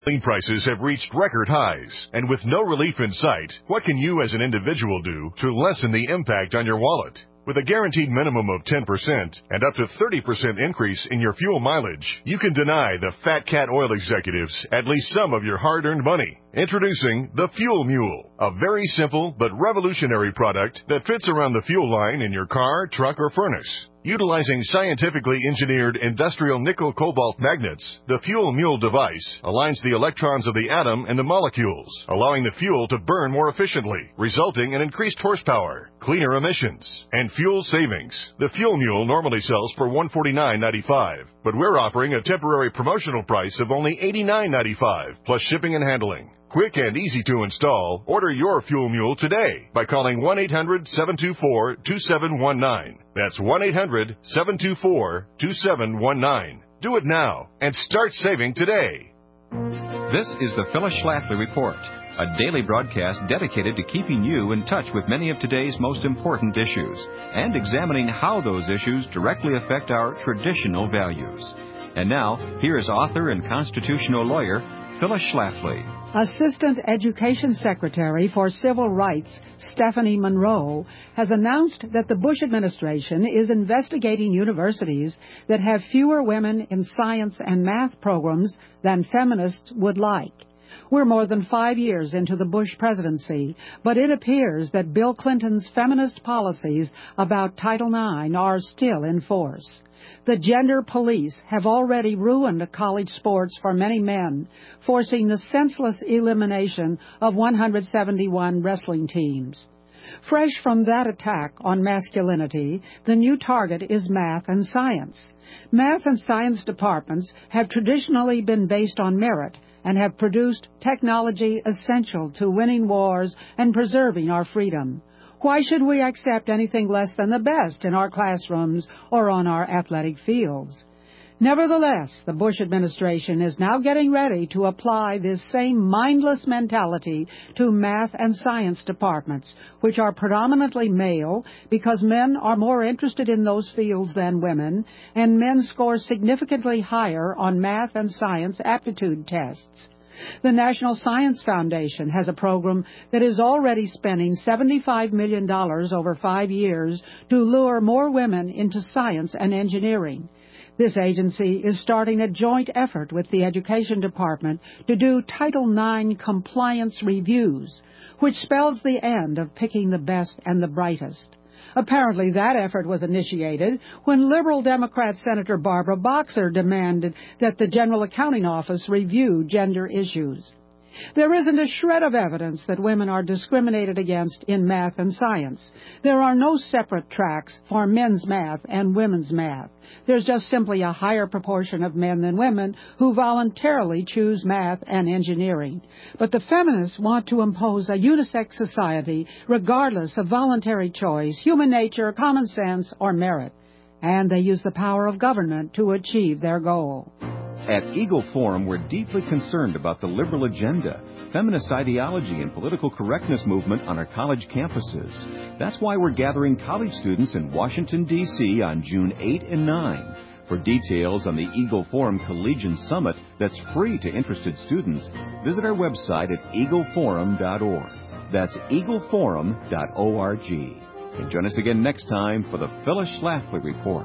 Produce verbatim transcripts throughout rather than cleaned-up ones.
Gasoline prices have reached record highs, and with no relief in sight, what can you as an individual do to lessen the impact on your wallet? With a guaranteed minimum of ten percent and up to thirty percent increase in your fuel mileage, you can deny the Fat Cat Oil executives at least some of your hard-earned money. Introducing the Fuel Mule, a very simple but revolutionary product that fits around the fuel line in your car, truck, or furnace. Utilizing scientifically engineered industrial nickel cobalt magnets, the Fuel Mule device aligns the electrons of the atom and the molecules, allowing the fuel to burn more efficiently, resulting in increased horsepower, cleaner emissions, and fuel savings. The Fuel Mule normally sells for one hundred forty-nine dollars and ninety-five cents, but we're offering a temporary promotional price of only eighty-nine dollars and ninety-five cents, plus shipping and handling. Quick and easy to install. Order your Fuel Mule today by calling one eight hundred, seven two four, two seven one nine. That's one eight hundred, seven two four, two seven one nine. Do it now and start saving today. This is the Phyllis Schlafly Report, a daily broadcast dedicated to keeping you in touch with many of today's most important issues and examining how those issues directly affect our traditional values. And now, here is author and constitutional lawyer, Phyllis Schlafly. Assistant Education Secretary for Civil Rights Stephanie Monroe has announced that the Bush administration is investigating universities that have fewer women in science and math programs than feminists would like. We're more than five years into the Bush presidency, but it appears that Bill Clinton's feminist policies about Title nine are still in force. The gender police have already ruined college sports for many men, forcing the senseless elimination of one hundred seventy-one wrestling teams. Fresh from that attack on masculinity, the new target is math and science. Math and science departments have traditionally been based on merit and have produced technology essential to winning wars and preserving our freedom. Why should we accept anything less than the best in our classrooms or on our athletic fields? Nevertheless, the Bush administration is now getting ready to apply this same mindless mentality to math and science departments, which are predominantly male because men are more interested in those fields than women, and men score significantly higher on math and science aptitude tests. The National Science Foundation has a program that is already spending seventy-five million dollars over five years to lure more women into science and engineering. This agency is starting a joint effort with the Education Department to do Title nine compliance reviews, which spells the end of picking the best and the brightest. Apparently, that effort was initiated when liberal Democrat Senator Barbara Boxer demanded that the General Accounting Office review gender issues. There isn't a shred of evidence that women are discriminated against in math and science. There are no separate tracks for men's math and women's math. There's just simply a higher proportion of men than women who voluntarily choose math and engineering. But the feminists want to impose a unisex society regardless of voluntary choice, human nature, common sense, or merit. And they use the power of government to achieve their goal. At Eagle Forum, we're deeply concerned about the liberal agenda, feminist ideology, and political correctness movement on our college campuses. That's why we're gathering college students in Washington, D C on June eighth and ninth. For details on the Eagle Forum Collegian Summit that's free to interested students, visit our website at eagle forum dot org. That's eagle forum dot org. And join us again next time for the Phyllis Schlafly Report.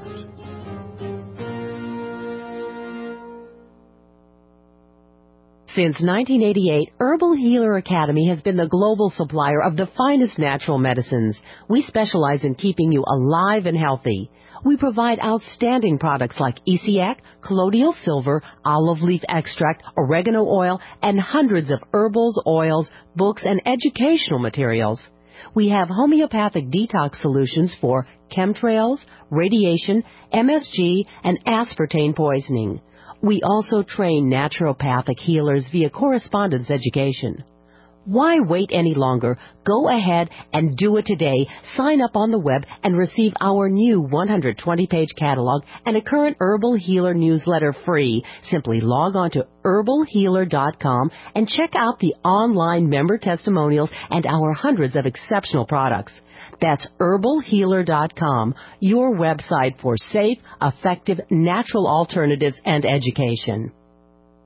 Since nineteen eighty-eight, Herbal Healer Academy has been the global supplier of the finest natural medicines. We specialize in keeping you alive and healthy. We provide outstanding products like Essiac, colloidal silver, olive leaf extract, oregano oil, and hundreds of herbals, oils, books, and educational materials. We have homeopathic detox solutions for chemtrails, radiation, M S G, and aspartame poisoning. We also train naturopathic healers via correspondence education. Why wait any longer? Go ahead and do it today. Sign up on the web and receive our new one hundred twenty page catalog and a current Herbal Healer newsletter free. Simply log on to herbal healer dot com and check out the online member testimonials and our hundreds of exceptional products. That's herbal healer dot com, your website for safe, effective, natural alternatives and education.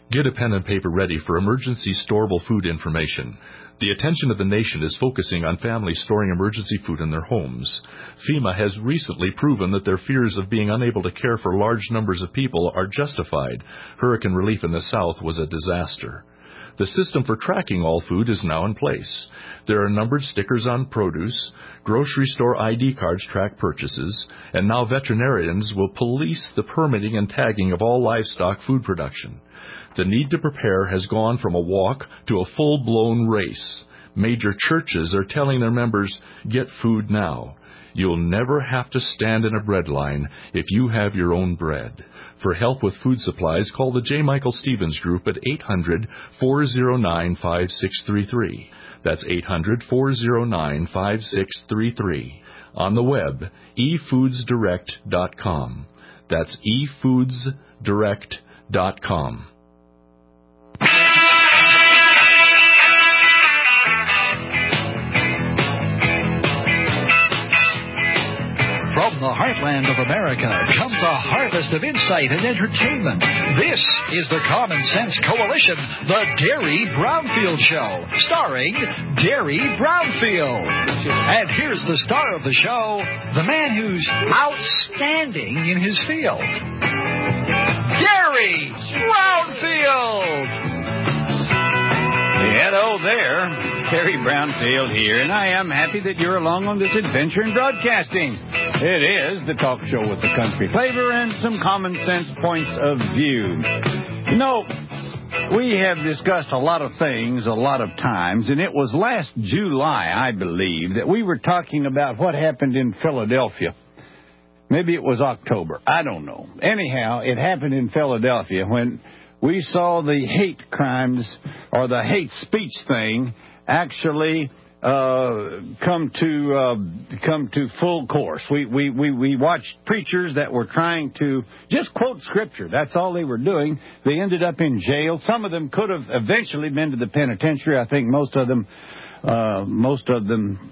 Get a pen and paper ready for emergency storable food information. The attention of the nation is focusing on families storing emergency food in their homes. FEMA has recently proven that their fears of being unable to care for large numbers of people are justified. Hurricane relief in the South was a disaster. The system for tracking all food is now in place. There are numbered stickers on produce, grocery store I D cards track purchases, and now veterinarians will police the permitting and tagging of all livestock food production. The need to prepare has gone from a walk to a full-blown race. Major churches are telling their members, get food now. You'll never have to stand in a bread line if you have your own bread. For help with food supplies, call the J. Michael Stevens Group at eight hundred, four oh nine, five six three three. That's eight hundred, four oh nine, five six three three. On the web, e foods direct dot com. That's e foods direct dot com. From the heartland of America comes a harvest of insight and entertainment. This is the Common Sense Coalition, the Derry Brownfield Show, starring Derry Brownfield. And here's the star of the show, the man who's outstanding in his field, Derry Brownfield. Hello there, Derry Brownfield here, and I am happy that you're along on this adventure in broadcasting. It is the talk show with the country flavor and some common sense points of view. You know, we have discussed a lot of things a lot of times, and it was last July, I believe, that we were talking about what happened in Philadelphia. Maybe it was October. I don't know. Anyhow, it happened in Philadelphia when we saw the hate crimes or the hate speech thing actually uh, come to uh, come to full course. We, we, we, we watched preachers that were trying to just quote Scripture. That's all they were doing. They ended up in jail. Some of them could have eventually been to the penitentiary. I think most of them, uh, most of them,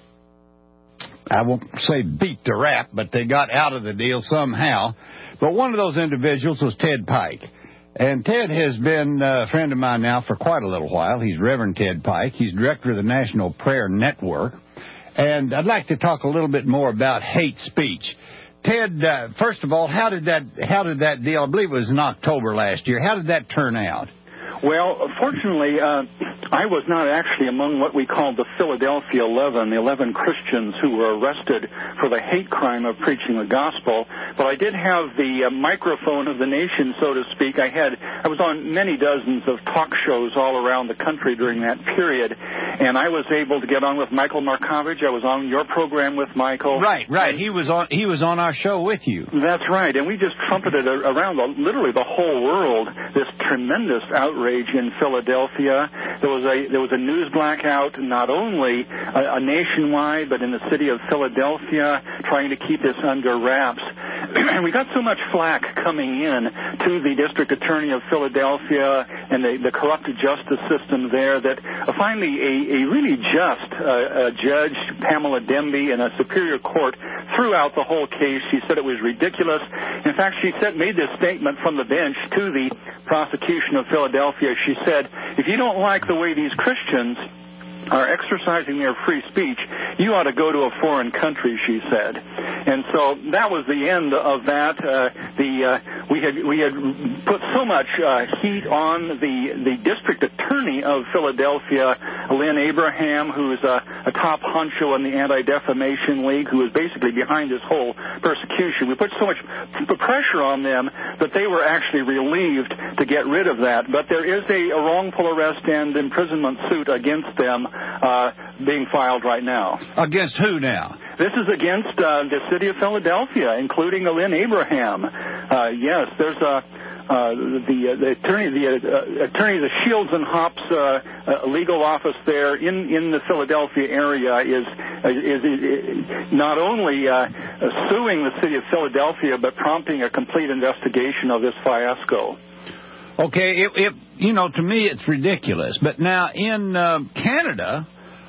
I won't say beat the rap, but they got out of the deal somehow. But one of those individuals was Ted Pike. And Ted has been a friend of mine now for quite a little while. He's Reverend Ted Pike. He's director of the National Prayer Network. And I'd like to talk a little bit more about hate speech. Ted, uh, first of all, how did that how did that deal? I believe it was in October last year. How did that turn out? Well, fortunately, uh, I was not actually among what we called the Philadelphia Eleven, the eleven Christians who were arrested for the hate crime of preaching the gospel. But I did have the uh, microphone of the nation, so to speak. I had I was on many dozens of talk shows all around the country during that period, and I was able to get on with Michael Markovich. I was on your program with Michael. Right, right. He was on. He was on our show with you. That's right, and we just trumpeted around the, literally the whole world this tremendous outrage in Philadelphia. There was a there was a news blackout, not only a, a nationwide, but in the city of Philadelphia, trying to keep this under wraps. And we got so much flack coming in to the district attorney of Philadelphia and the, the corrupt justice system there that finally a, a really just uh, a judge, Pamela Demby, in a superior court threw out the whole case. She said it was ridiculous. In fact, she said, made this statement from the bench to the prosecution of Philadelphia. She said, if you don't like the way these Christians are exercising their free speech, you ought to go to a foreign country, she said. And so that was the end of that. Uh, the uh, we had we had put so much uh, heat on the the district attorney of Philadelphia, Lynn Abraham, who's a, a top honcho in the Anti-Defamation League, who is basically behind this whole persecution. We put so much pressure on them that they were actually relieved to get rid of that. But there is a, a wrongful arrest and imprisonment suit against them uh, being filed right now. Against who now? This is against uh, the city of Philadelphia, including Lynn Abraham. Uh, yes, there's a uh, the uh, the attorney the uh, attorney the Shields and Hops uh, uh, legal office there in, in the Philadelphia area is is, is not only uh, suing the city of Philadelphia but prompting a complete investigation of this fiasco. Okay, it, it you know, to me it's ridiculous. But now in uh, Canada,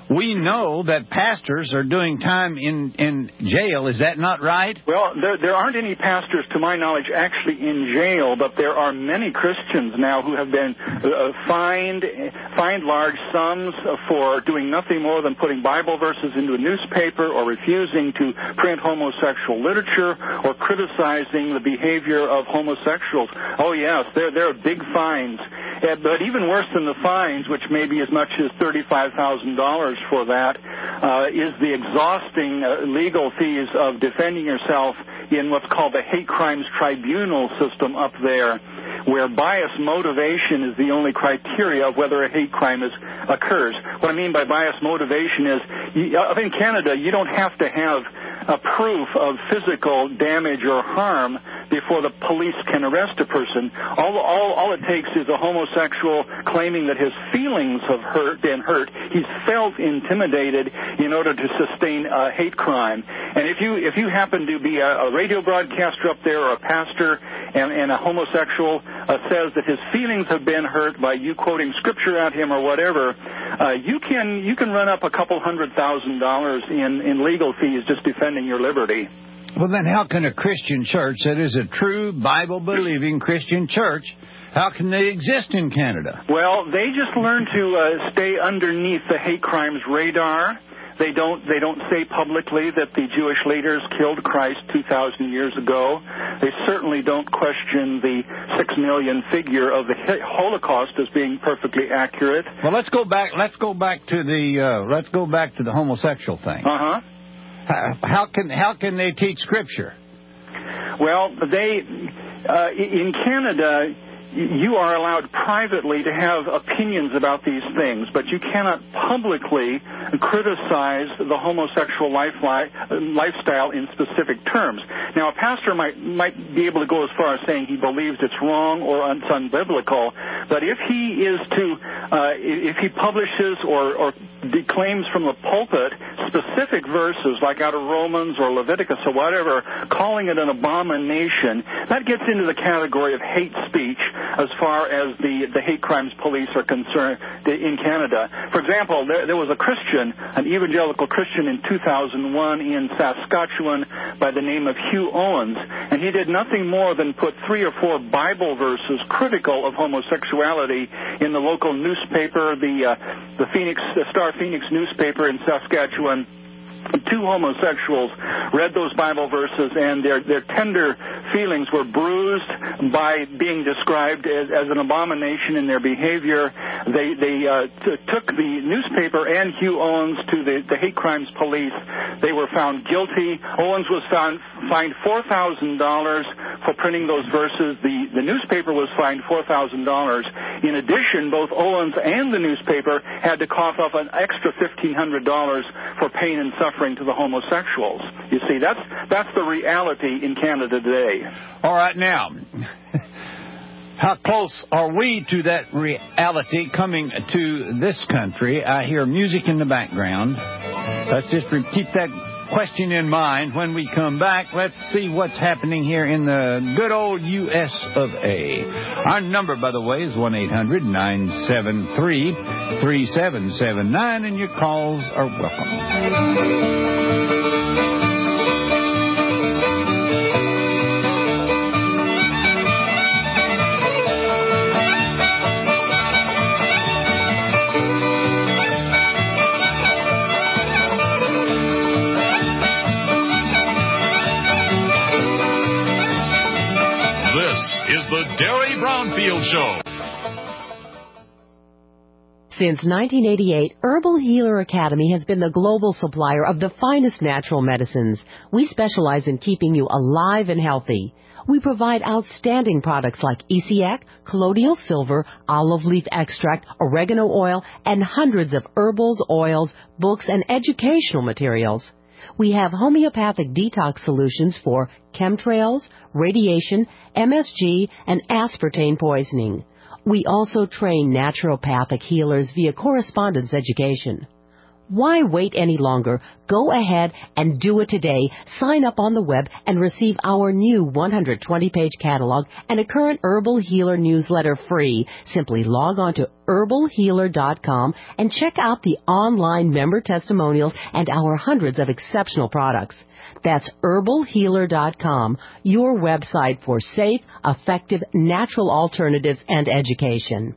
we know that pastors are doing time in, in jail. Is that not right? Well, there, there aren't any pastors, to my knowledge, actually in jail, but there are many Christians now who have been uh, fined, fined large sums for doing nothing more than putting Bible verses into a newspaper or refusing to print homosexual literature or criticizing the behavior of homosexuals. Oh, yes, there, there are big fines. Uh, but even worse than the fines, which may be as much as thirty-five thousand dollars for that, uh, is the exhausting uh, legal fees of defending yourself in what's called the hate crimes tribunal system up there, where bias motivation is the only criteria of whether a hate crime is, occurs. What I mean by bias motivation is, you, uh, in Canada, you don't have to have a proof of physical damage or harm before the police can arrest a person. All, all, all it takes is a homosexual claiming that his feelings have hurt, been hurt. He's felt intimidated in order to sustain a hate crime. And if you if you happen to be a, a radio broadcaster up there or a pastor, and, and a homosexual uh, says that his feelings have been hurt by you quoting scripture at him or whatever, uh, you can you can run up a couple hundred thousand dollars in, in legal fees just defending your liberty. Well, then how can a Christian church that is a true Bible-believing Christian church, how can they exist in Canada? Well, they just learn to uh, stay underneath the hate crimes radar. They don't they don't say publicly that the Jewish leaders killed Christ two thousand years ago. They certainly don't question the six million figure of the Holocaust as being perfectly accurate. Well, let's go back. Let's go back to the uh, let's go back to the homosexual thing. Uh huh. How can how can they teach Scripture? Well, they uh, in Canada, you are allowed privately to have opinions about these things, but you cannot publicly criticize the homosexual life, lifestyle in specific terms. Now, a pastor might might be able to go as far as saying he believes it's wrong or it's unbiblical, but if he is to, uh, if he publishes or, or declaims from the pulpit specific verses like out of Romans or Leviticus or whatever, calling it an abomination, that gets into the category of hate speech as far as the, the hate crimes police are concerned in Canada. For example, there, there was a Christian, an evangelical Christian in two thousand one in Saskatchewan by the name of Hugh Owens, and he did nothing more than put three or four Bible verses critical of homosexuality in the local newspaper, the, uh, the Phoenix, the Star Phoenix newspaper in Saskatchewan. Two homosexuals read those Bible verses, and their, their tender feelings were bruised by being described as, as an abomination in their behavior. They, they uh, t- took the newspaper and Hugh Owens to the, the hate crimes police. They were found guilty. Owens was found, fined four thousand dollars for printing those verses. The, the newspaper was fined four thousand dollars. In addition, both Owens and the newspaper had to cough up an extra fifteen hundred dollars for pain and suffering to the homosexuals. You see, that's that's the reality in Canada today. All right, now, how close are we to that reality coming to this country? I hear music in the background. Let's just keep that question in mind. When we come back, let's see what's happening here in the good old U S of A. Our number, by the way, is one eight hundred nine seven three three seven seven nine, and your calls are welcome. Is the Derry Brownfield Show. Since nineteen eighty-eight, Herbal Healer Academy has been the global supplier of the finest natural medicines. We specialize in keeping you alive and healthy. We provide outstanding products like E C A C, colloidal silver, olive leaf extract, oregano oil, and hundreds of herbals, oils, books, and educational materials. We have homeopathic detox solutions for chemtrails, radiation, M S G, and aspartame poisoning. We also train naturopathic healers via correspondence education. Why wait any longer? Go ahead and do it today. Sign up on the web and receive our new one hundred twenty page catalog and a current Herbal Healer newsletter free. Simply log on to herbal healer dot com and check out the online member testimonials and our hundreds of exceptional products. That's herbal healer dot com, your website for safe, effective, natural alternatives and education.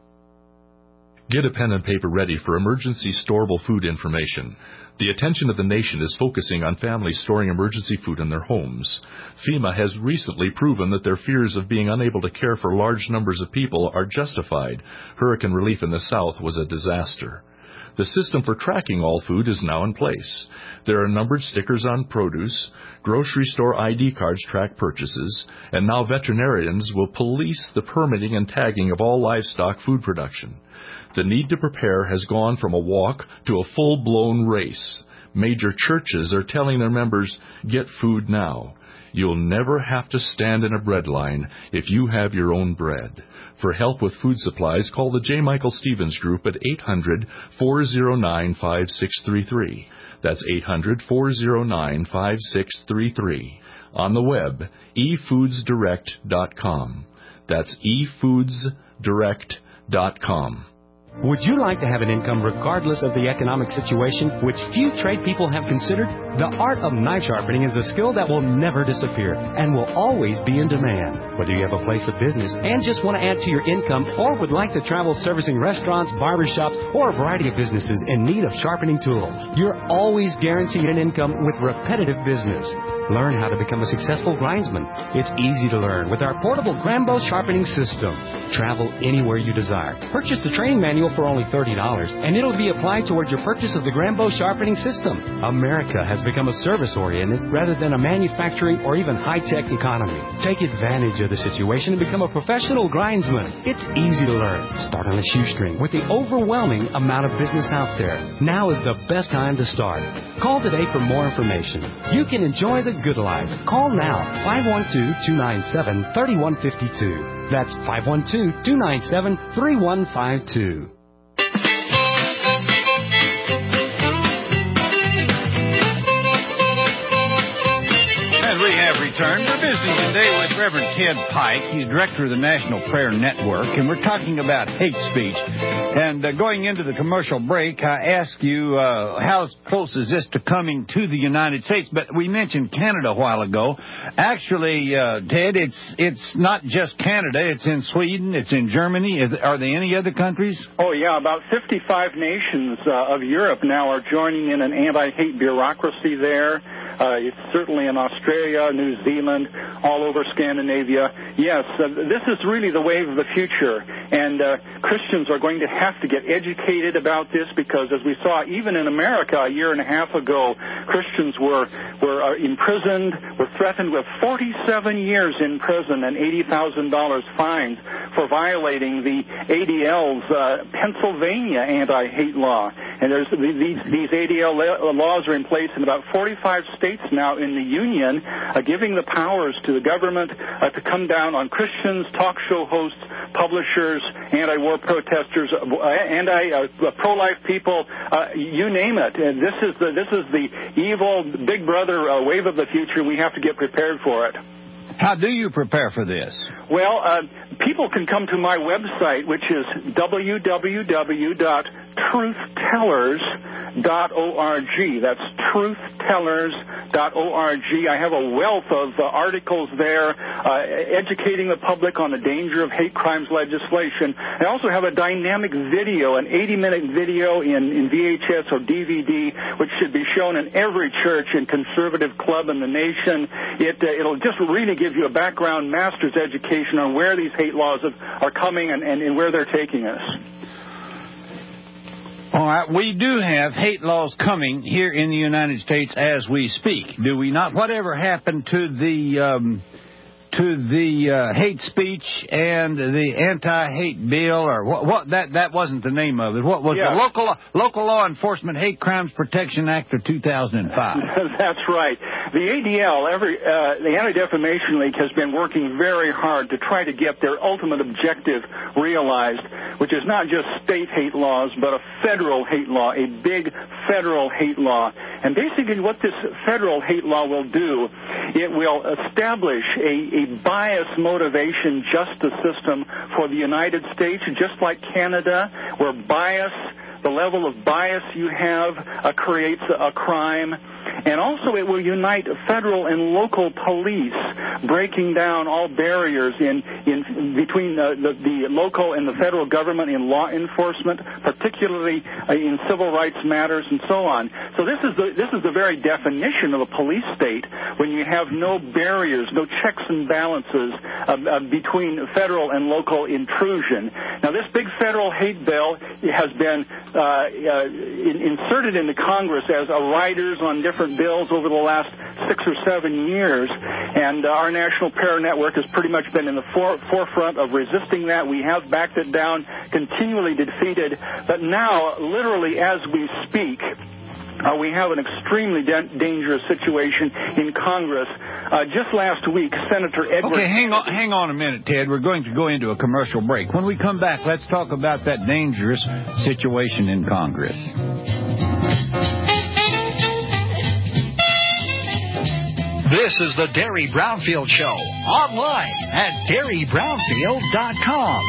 Get a pen and paper ready for emergency storable food information. The attention of the nation is focusing on families storing emergency food in their homes. FEMA has recently proven that their fears of being unable to care for large numbers of people are justified. Hurricane relief in the South was a disaster. The system for tracking all food is now in place. There are numbered stickers on produce, grocery store I D cards track purchases, and now veterinarians will police the permitting and tagging of all livestock food production. The need to prepare has gone from a walk to a full-blown race. Major churches are telling their members, get food now. You'll never have to stand in a bread line if you have your own bread. For help with food supplies, call the J. Michael Stevens Group at eight hundred, four oh nine, five six three three. That's eight hundred, four oh nine, five six three three. On the web, e foods direct dot com. That's e foods direct dot com. Would you like to have an income regardless of the economic situation, which few trade people have considered? The art of knife sharpening is a skill that will never disappear and will always be in demand. Whether you have a place of business and just want to add to your income, or would like to travel servicing restaurants, barbershops, or a variety of businesses in need of sharpening tools, you're always guaranteed an income with repetitive business. Learn how to become a successful grindsman. It's easy to learn with our portable Grambo sharpening system. Travel anywhere you desire. Purchase the training manual for only thirty dollars, and it'll be applied toward your purchase of the Grambo sharpening system. America has become a service-oriented rather than a manufacturing or even high-tech economy. Take advantage of the situation and become a professional grindsman. It's easy to learn. Start on a shoestring with the overwhelming amount of business out there. Now is the best time to start. Call today for more information. You can enjoy the good life. Call now, five one two, two nine seven, three one five two. That's five one two, two nine seven, three one five two. We have returned. We're visiting today with Reverend Ted Pike. He's director of the National Prayer Network, and we're talking about hate speech. And uh, going into the commercial break, I asked you uh, how close is this to coming to the United States? But we mentioned Canada a while ago. Actually, uh, Ted, it's it's not just Canada. It's in Sweden. It's in Germany. Is, are there any other countries? Oh, yeah. About fifty-five nations uh, of Europe now are joining in an anti-hate bureaucracy there. Uh, it's certainly in Australia, New Zealand, all over Scandinavia. Yes, uh, this is really the wave of the future, and uh, Christians are going to have to get educated about this because, as we saw, even in America a year and a half ago, Christians were were uh, imprisoned, were threatened with forty-seven years in prison and eighty thousand dollars fines for violating the A D L's uh, Pennsylvania anti-hate law. And there's these these A D L laws are in place in about forty-five states now in the Union, uh, giving the powers to the government uh, to come down on Christians, talk show hosts, publishers, anti-war protesters, uh, anti uh, pro-life people, uh, you name it. And this is the this is the evil Big Brother uh, wave of the future. We have to get prepared for it. How do you prepare for this? Well, uh, people can come to my website, which is w w w dot truth tellers dot org. That's truth tellers dot org. I have a wealth of uh, articles there uh, educating the public on the danger of hate crimes legislation. I also have a dynamic video, an eighty-minute video in, in V H S or D V D, which should be shown in every church and conservative club in the nation. It, uh, it'll just really give you a background master's education on where these hate laws have, are coming and, and, and where they're taking us. All right, we do have hate laws coming here in the United States as we speak, do we not? Whatever happened to the um, to the uh, hate speech and the anti-hate bill, or what? what that that wasn't the name of it. What was yeah. the local local law enforcement Hate Crimes Protection Act of two thousand five? That's right. The A D L, every uh, the Anti-Defamation League, has been working very hard to try to get their ultimate objective realized, which is not just state hate laws, but a federal hate law, a big federal hate law. And basically what this federal hate law will do, it will establish a, a bias motivation justice system for the United States, just like Canada, where bias, the level of bias you have uh, creates a, a crime. And also it will unite federal and local police, breaking down all barriers in, in between the, the, the local and the federal government in law enforcement, particularly uh, in civil rights matters and so on. So this is the this is the very definition of a police state, when you have no barriers, no checks and balances uh, uh, between federal and local intrusion. Now this big federal hate bill has been uh, uh, in, inserted into Congress as a riders on different bills over the last six or seven years, and uh, our National Prayer Network has pretty much been in the for- forefront of resisting that. We have backed it down, continually defeated, but now, literally as we speak, Uh, we have an extremely de- dangerous situation in Congress. Uh, just last week, Senator Edward... Okay, hang on, hang on a minute, Ted. We're going to go into a commercial break. When we come back, let's talk about that dangerous situation in Congress. This is the Derry Brownfield Show, online at derry brownfield dot com.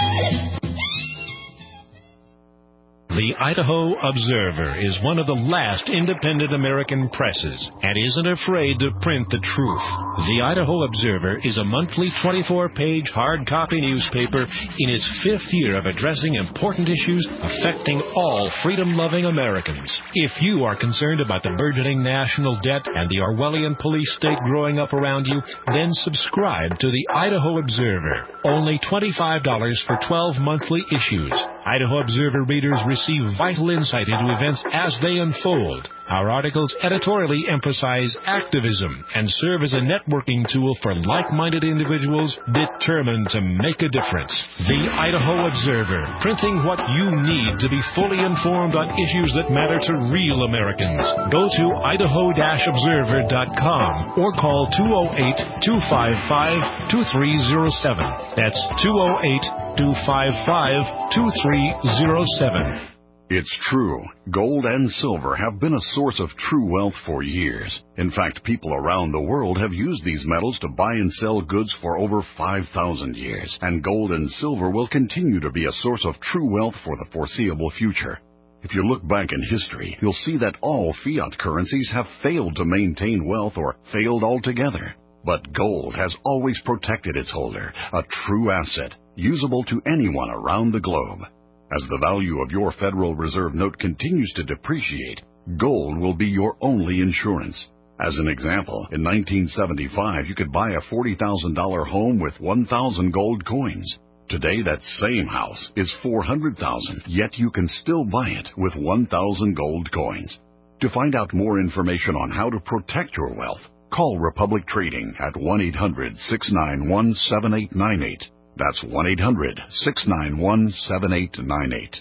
The Idaho Observer is one of the last independent American presses and isn't afraid to print the truth. The Idaho Observer is a monthly twenty-four page hard copy newspaper in its fifth year of addressing important issues affecting all freedom-loving Americans. If you are concerned about the burgeoning national debt and the Orwellian police state growing up around you, then subscribe to the Idaho Observer. Only twenty-five dollars for twelve monthly issues. Idaho Observer readers receive vital insight into events as they unfold. Our articles editorially emphasize activism and serve as a networking tool for like-minded individuals determined to make a difference. The Idaho Observer, printing what you need to be fully informed on issues that matter to real Americans. Go to idaho dash observer dot com or call two oh eight, two five five, two three oh seven. That's two oh eight, two five five, two three oh seven. It's true. Gold and silver have been a source of true wealth for years. In fact, people around the world have used these metals to buy and sell goods for over five thousand years. And gold and silver will continue to be a source of true wealth for the foreseeable future. If you look back in history, you'll see that all fiat currencies have failed to maintain wealth or failed altogether. But gold has always protected its holder, a true asset, usable to anyone around the globe. As the value of your Federal Reserve note continues to depreciate, gold will be your only insurance. As an example, in nineteen seventy-five, you could buy a forty thousand dollars home with one thousand gold coins. Today, that same house is four hundred thousand dollars, yet you can still buy it with one thousand gold coins. To find out more information on how to protect your wealth, call Republic Trading at one eight hundred, six nine one, seven eight nine eight. That's one eight hundred, six nine one, seven eight nine eight.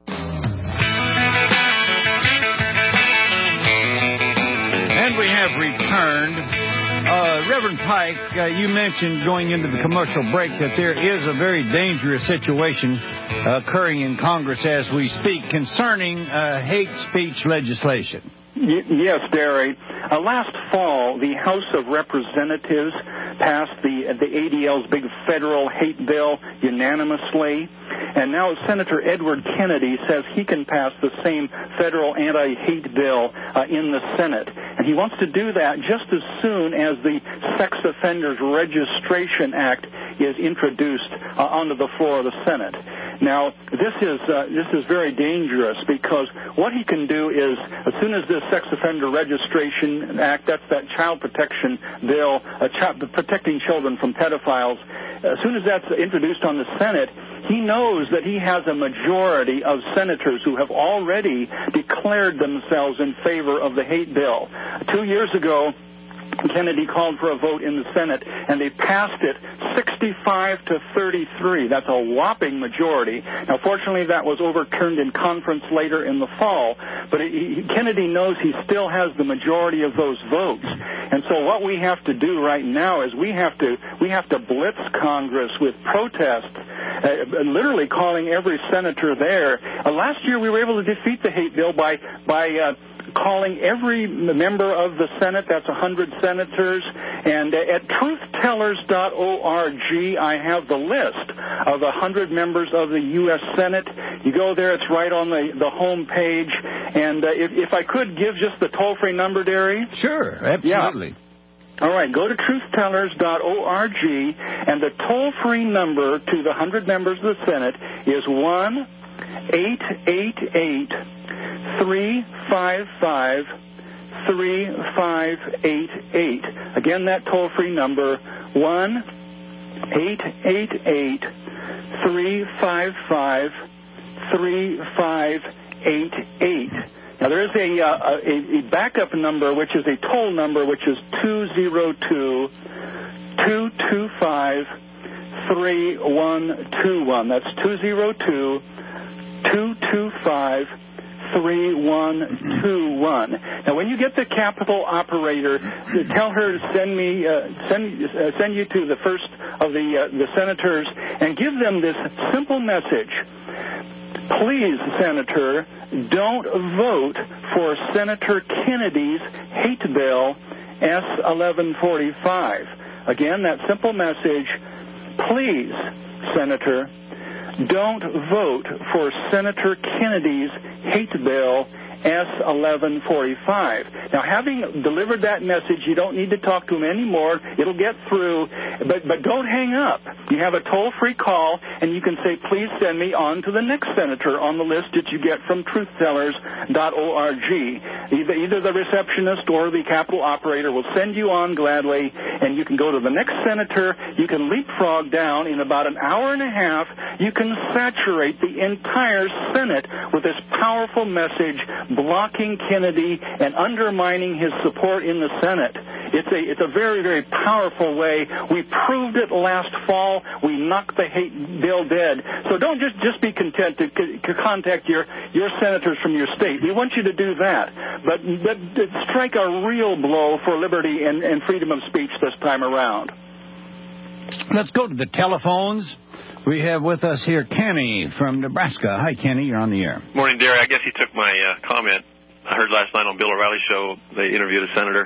And we have returned. Uh, Reverend Pike, uh, you mentioned going into the commercial break that there is a very dangerous situation occurring in Congress as we speak concerning uh, hate speech legislation. Y- yes, Derry. Uh, last fall, the House of Representatives passed the the A D L's big federal hate bill unanimously, and now Senator Edward Kennedy says he can pass the same federal anti-hate bill uh, in the Senate, and he wants to do that just as soon as the Sex Offenders Registration Act is introduced uh, onto the floor of the Senate. Now, this is uh, this is very dangerous, because what he can do is, as soon as this Sex Offender Registration Act, that's that child protection bill, uh, child, protecting children from pedophiles, as soon as that's introduced on the Senate, he knows that he has a majority of senators who have already declared themselves in favor of the hate bill. Two years ago, Kennedy called for a vote in the Senate, and they passed it sixty-five to thirty-three. That's a whopping majority. Now, fortunately, that was overturned in conference later in the fall, but it, he, Kennedy knows he still has the majority of those votes. And so what we have to do right now is we have to we have to blitz Congress with protests, uh, literally calling every senator there. Uh, last year, we were able to defeat the hate bill by by uh, calling every member of the Senate. That's one hundred senators. And uh, at truth tellers dot org, I have the list of one hundred members of the U S Senate. You go there, it's right on the, the home page. And uh, if, if I could give just the toll-free number, Derry? Sure, absolutely. Yeah. All right, go to truth tellers dot org, and the toll-free number to the one hundred members of the Senate is one eight eight eight three five five three five eight eight. Again, that toll-free number, one eight eight eight three five five three five eight eight. Now, there is a, uh, a, a backup number, which is a toll number, which is two zero two two two five three one two one. That's two zero two two two five three one two one. Now, when you get the Capitol operator, tell her to send me uh, send uh, send you to the first of the uh, the senators and give them this simple message. Please, Senator, don't vote for Senator Kennedy's hate bill, S eleven forty-five. Again, that simple message. Please, Senator, don't vote for Senator Kennedy's hate bill, S eleven forty-five. Now, having delivered that message, you don't need to talk to him anymore. It'll get through, but but don't hang up. You have a toll-free call, and you can say, please send me on to the next senator on the list that you get from truth tellers dot org. Either, either the receptionist or the Capitol operator will send you on gladly, and you can go to the next senator. You can leapfrog down in about an hour and a half. You can saturate the entire Senate with this powerful message blocking Kennedy and undermining his support in the Senate. It's a it's a very, very powerful way. We proved it last fall. We knocked the hate bill dead. So don't just, just be content to, to contact your, your senators from your state. We want you to do that. But, but strike a real blow for liberty and, and freedom of speech this time around. Let's go to the telephones. We have with us here Kenny from Nebraska. Hi, Kenny. You're on the air. Morning, Derry. I guess he took my uh, comment. I heard last night on Bill O'Reilly's show, they interviewed a senator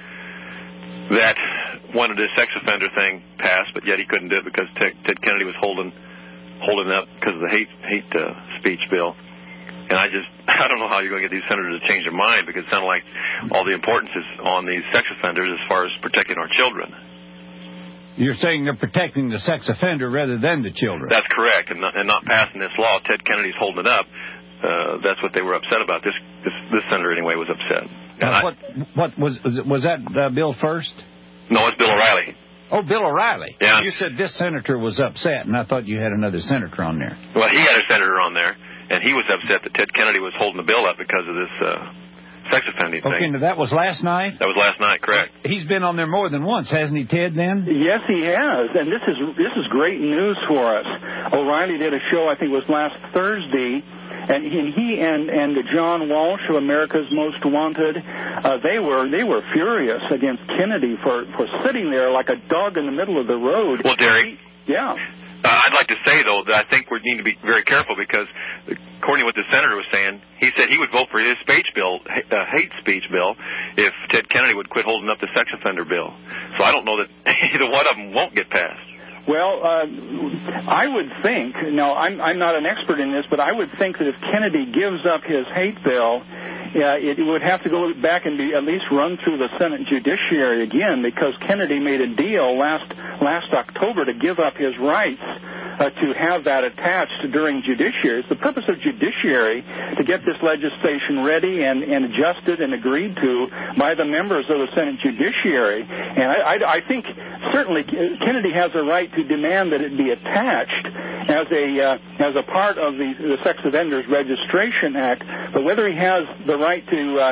that wanted this sex offender thing passed, but yet he couldn't do it because Ted, Ted Kennedy was holding holding up because of the hate hate uh, speech bill. And I just, I don't know how you're going to get these senators to change their mind, because it sounded like all the importance is on these sex offenders as far as protecting our children. You're saying they're protecting the sex offender rather than the children. That's correct, and not, and not passing this law. Ted Kennedy's holding it up. Uh, that's what they were upset about. This this, this senator, anyway, was upset. Uh, I, what what was was that uh, Bill first? No, it's Bill O'Reilly. Oh, Bill O'Reilly. Yeah. You said this senator was upset, and I thought you had another senator on there. Well, he had a senator on there, and he was upset that Ted Kennedy was holding the bill up because of this uh, sex offending thing. Okay, now that was last night? That was last night, correct. He's been on there more than once, hasn't he, Ted, then? Yes, he has, and this is this is great news for us. O'Reilly did a show, I think it was last Thursday, and he and, he and, and John Walsh of America's Most Wanted, uh, they were they were furious against Kennedy for, for sitting there like a dog in the middle of the road. Well, Derek. Yeah. Uh, I'd like to say, though, that I think we need to be very careful, because according to what the senator was saying, he said he would vote for his speech bill, uh, hate speech bill, if Ted Kennedy would quit holding up the sex offender bill. So I don't know that either one of them won't get passed. Well, uh, I would think, now I'm, I'm not an expert in this, but I would think that if Kennedy gives up his hate bill, uh, it would have to go back and be at least run through the Senate Judiciary again, because Kennedy made a deal last last October to give up his rights uh, to have that attached during judiciary. It's the purpose of judiciary to get this legislation ready and, and adjusted and agreed to by the members of the Senate Judiciary. And I, I, I think certainly Kennedy has a right to demand that it be attached as a uh, as a part of the, the Sex Offenders Registration Act, but whether he has the right to uh,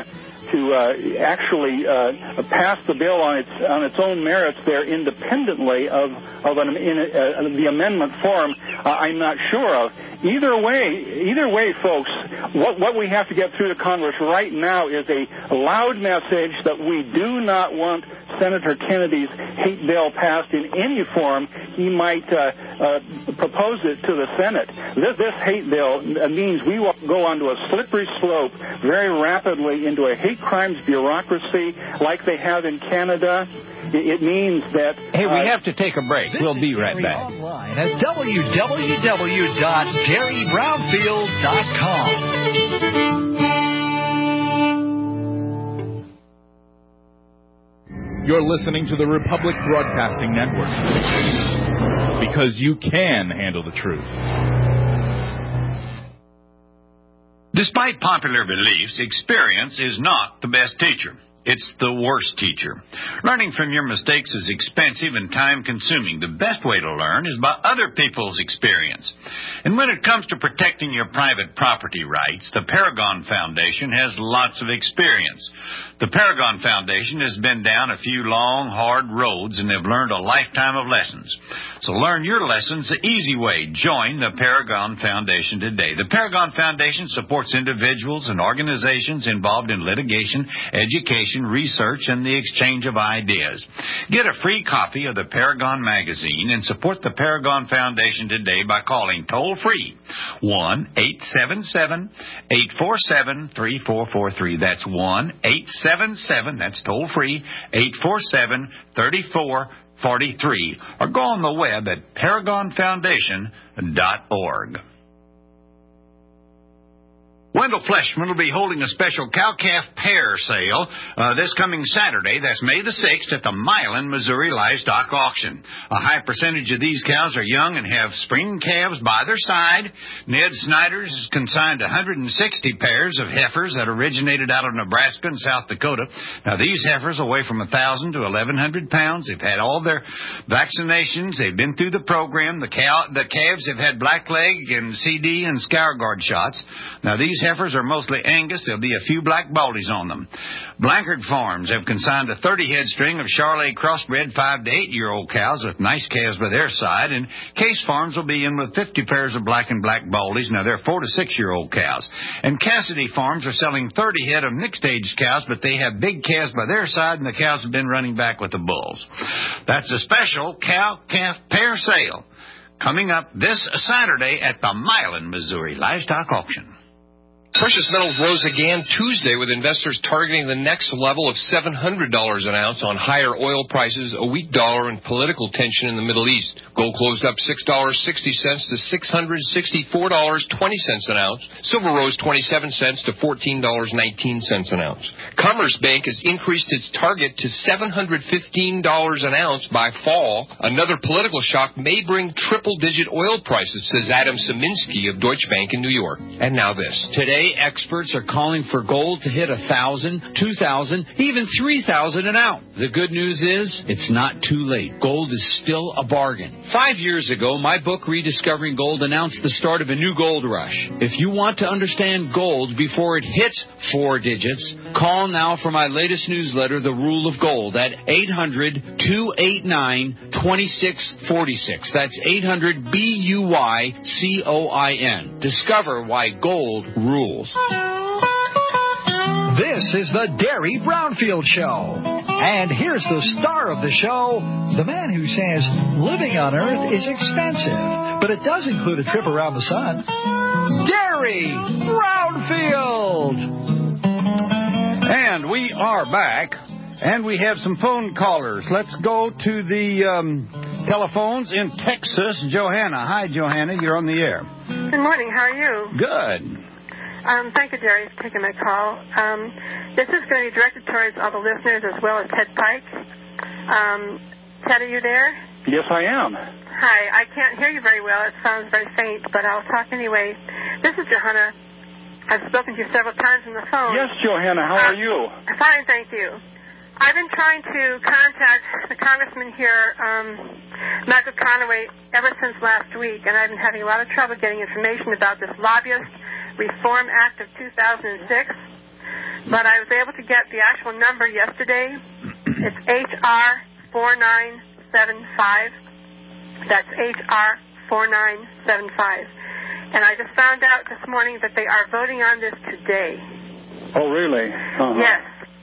to uh, actually uh, pass the bill on its on its own merits there, independently of of an, in a, uh, the amendment form, uh, I'm not sure of. Either way, either way, folks, what what we have to get through to Congress right now is a loud message that we do not want Senator Kennedy's hate bill passed in any form he might uh, uh, propose it to the Senate. This, this hate bill means we will go onto a slippery slope very rapidly into a hate crimes bureaucracy like they have in Canada. It, it means that... Hey, we uh, have to take a break. We'll be right back. Online at w w w dot Gary Brownfield dot com. You're listening to the Republic Broadcasting Network, because you can handle the truth. Despite popular beliefs, experience is not the best teacher. It's the worst teacher. Learning from your mistakes is expensive and time-consuming. The best way to learn is by other people's experience. And when it comes to protecting your private property rights, the Paragon Foundation has lots of experience. The Paragon Foundation has been down a few long, hard roads, and they've learned a lifetime of lessons. So learn your lessons the easy way. Join the Paragon Foundation today. The Paragon Foundation supports individuals and organizations involved in litigation, education, research, and the exchange of ideas. Get a free copy of the Paragon magazine and support the Paragon Foundation today by calling toll-free one eight seven seven, eight four seven, three four four three. That's one eight seven seven, that's toll-free, eight four seven, three four four three. Or go on the web at paragon foundation dot org. Wendell Fleshman will be holding a special cow-calf pair sale uh, this coming Saturday. That's May the sixth at the Milan, Missouri Livestock Auction. A high percentage of these cows are young and have spring calves by their side. Ned Snyder's has consigned one hundred sixty pairs of heifers that originated out of Nebraska and South Dakota. Now, these heifers weigh from one thousand to eleven hundred pounds. They've had all their vaccinations. They've been through the program. The, cow, the calves have had blackleg and C D and Scourguard shots. Now, these heifers are mostly Angus. There'll be a few black baldies on them. Blankard Farms have consigned a thirty-head string of Charolais crossbred five to eight-year-old cows with nice calves by their side, and Case Farms will be in with fifty pairs of black and black baldies. Now, they're four to six-year-old cows. And Cassidy Farms are selling thirty head of mixed-age cows, but they have big calves by their side, and the cows have been running back with the bulls. That's a special cow-calf pair sale coming up this Saturday at the Milan, Missouri Livestock Auction. Precious metals rose again Tuesday, with investors targeting the next level of seven hundred dollars an ounce on higher oil prices, a weak dollar, and political tension in the Middle East. Gold closed up six dollars and sixty cents to six hundred sixty-four dollars and twenty cents an ounce. Silver rose twenty-seven cents to fourteen dollars and nineteen cents an ounce. Commerce Bank has increased its target to seven hundred fifteen dollars an ounce by fall. Another political shock may bring triple-digit oil prices, says Adam Szyminski of Deutsche Bank in New York. And now this. Today, experts are calling for gold to hit one thousand dollars, two thousand dollars, even three thousand dollars an ounce. The good news is, it's not too late. Gold is still a bargain. Five years ago, my book, Rediscovering Gold, announced the start of a new gold rush. If you want to understand gold before it hits four digits, call now for my latest newsletter, The Rule of Gold, at eight hundred, two eight nine, two six four six. That's eight hundred, B U Y C O I N. Discover why gold rules. This is the Derry Brownfield Show. And here's the star of the show, the man who says living on Earth is expensive, but it does include a trip around the sun, Derry Brownfield. And we are back, and we have some phone callers. Let's go to the um, telephones in Texas. Johanna. Hi, Johanna. You're on the air. Good morning. How are you? Good. Um, thank you, Jerry, for taking my call. Um, this is going to be directed towards all the listeners as well as Ted Pike. Um, Ted, are you there? Yes, I am. Hi. I can't hear you very well. It sounds very faint, but I'll talk anyway. This is Johanna. I've spoken to you several times on the phone. Yes, Johanna. How are you? Uh, fine, thank you. I've been trying to contact the congressman here, um, Michael Conaway, ever since last week, and I've been having a lot of trouble getting information about this lobbyist Reform Act of two thousand six. but I was able to get the actual number yesterday. It's H R four nine seven five. That's H R four nine seven five. And I just found out this morning that they are voting on this today. Oh, really? Uh-huh. Yes.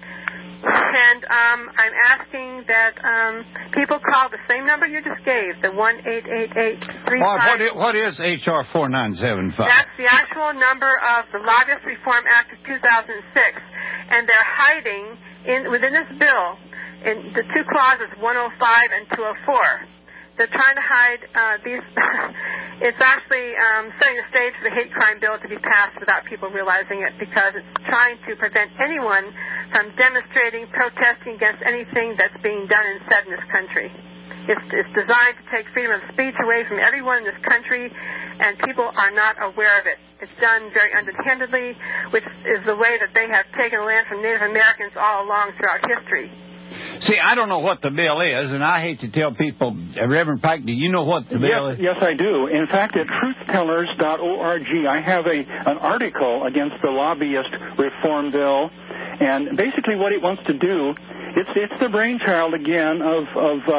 And um, I'm asking that um, people call the same number you just gave, the one eight eight eight three five. What is H R four nine seven five? That's the actual number of the Lobbyist Reform Act of two thousand six. And they're hiding in within this bill in the two clauses, one oh five and two oh four. They're trying to hide uh, these. It's actually um, setting the stage for the hate crime bill to be passed without people realizing it, because it's trying to prevent anyone from demonstrating, protesting against anything that's being done and said in this country. It's, it's designed to take freedom of speech away from everyone in this country, and people are not aware of it. It's done very underhandedly, which is the way that they have taken land from Native Americans all along throughout history. See, I don't know what the bill is, and I hate to tell people, uh, Reverend Pike, do you know what the bill yes, is? Yes, I do. In fact, at truth tellers dot org, I have a an article against the lobbyist reform bill, and basically what it wants to do, it's it's the brainchild again of of uh,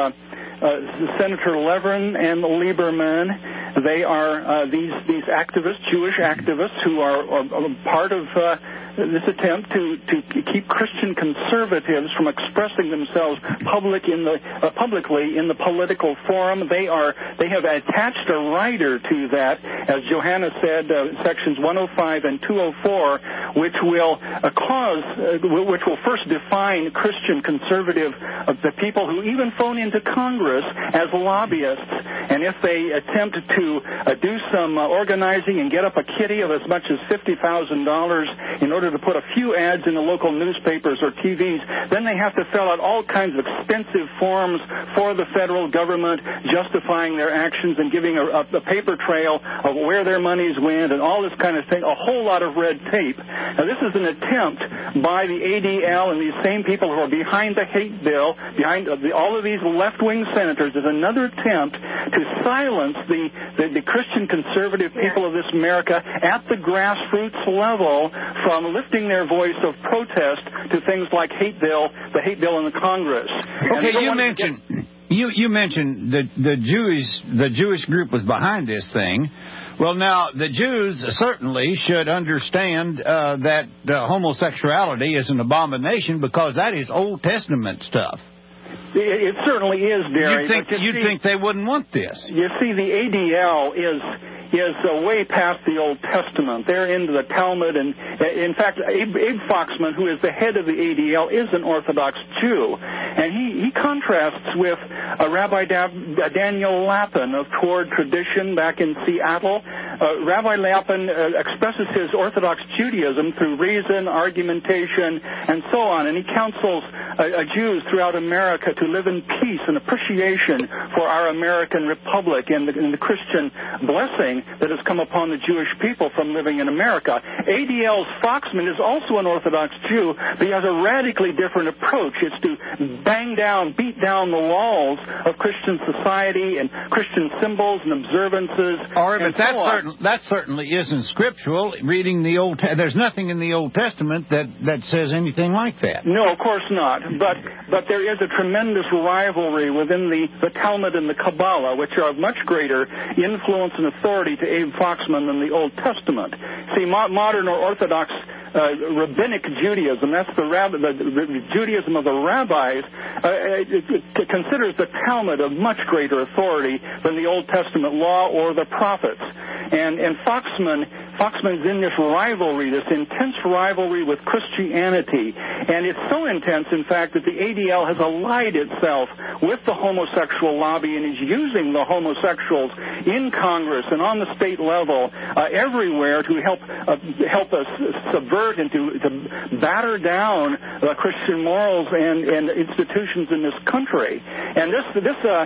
uh, Senator Levin and Lieberman. They are uh, these these activists, Jewish activists, who are, are, are part of uh, this attempt to, to keep Christian conservatives from expressing themselves public in the uh, publicly in the political forum. They are they have attached a rider to that, as Johanna said, uh, sections one oh five and two oh four, which will uh, cause uh, which will first define Christian conservative uh, the people who even phone into Congress as lobbyists, and if they attempt to uh, do some uh, organizing and get up a kitty of as much as fifty thousand dollars in order to put a few ads in the local newspapers or T Vs, then they have to fill out all kinds of expensive forms for the federal government, justifying their actions and giving a, a, a paper trail of where their monies went and all this kind of thing, a whole lot of red tape. Now, this is an attempt by the A D L and these same people who are behind the hate bill, behind uh, the, all of these left-wing senators, is another attempt to silence the, the, the Christian conservative people of this America at the grassroots level from lifting their voice of protest to things like hate bill, the hate bill in the Congress. Okay, you mentioned get... you you mentioned that the Jewish the Jewish group was behind this thing. Well, now the Jews certainly should understand uh, that uh, homosexuality is an abomination, because that is Old Testament stuff. It, it certainly is, Derry. You'd think, you you'd see, think they wouldn't want this. You see, the A D L is is uh, way past the Old Testament. They're into the Talmud, and uh, in fact, Abe, Abe Foxman, who is the head of the A D L, is an Orthodox Jew, and he, he contrasts with uh, Rabbi da- Daniel Lapin of Toward Tradition back in Seattle. Uh, Rabbi Lapin uh, expresses his Orthodox Judaism through reason, argumentation, and so on, and he counsels uh, uh, Jews throughout America to live in peace and appreciation for our American Republic and the, and the Christian blessing that has come upon the Jewish people from living in America. A D L's Foxman is also an Orthodox Jew, but he has a radically different approach. It's to bang down, beat down the walls of Christian society and Christian symbols and observances. All right, and but that, so certain, that certainly isn't scriptural. Reading the Old, there's nothing in the Old Testament that, that says anything like that. No, of course not. But but there is a tremendous rivalry within the, the Talmud and the Kabbalah, which are of much greater influence and authority to Abe Foxman than the Old Testament. See, mo- modern or Orthodox uh, rabbinic Judaism, that's the, rab- the, the Judaism of the rabbis, uh, it, it considers the Talmud of much greater authority than the Old Testament law or the prophets. And, and Foxman, Foxman's in this rivalry, this intense rivalry with Christianity. And it's so intense, in fact, that the A D L has allied itself with the homosexual lobby and is using the homosexuals in Congress and on the state level uh, everywhere to help uh, help us subvert and to, to batter down uh, Christian morals and, and institutions in this country. And this this uh,